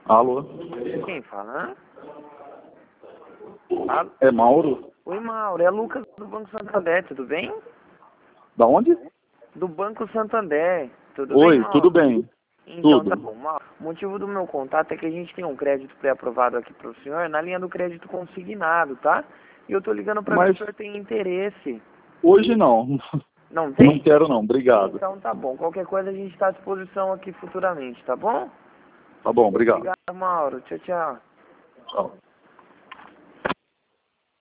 Alô? Quem fala? É Mauro? Oi, Mauro. É Lucas do Banco Santander, tudo bem? Da onde? Do Banco Santander, tudo bem, Oi, Mauro? tudo bem? Então, Tudo. tá bom, Mauro. O motivo do meu contato é que a gente tem um crédito pré-aprovado aqui para o senhor na linha do crédito consignado, tá? E eu tô ligando para ver se Mas o senhor tem interesse. hoje não. Não Não tem? quero não, obrigado. Então tá bom. Qualquer coisa a gente está à disposição aqui futuramente, tá bom? Tá bom, obrigado. Obrigado, Mauro. Tchau, tchau. Tchau.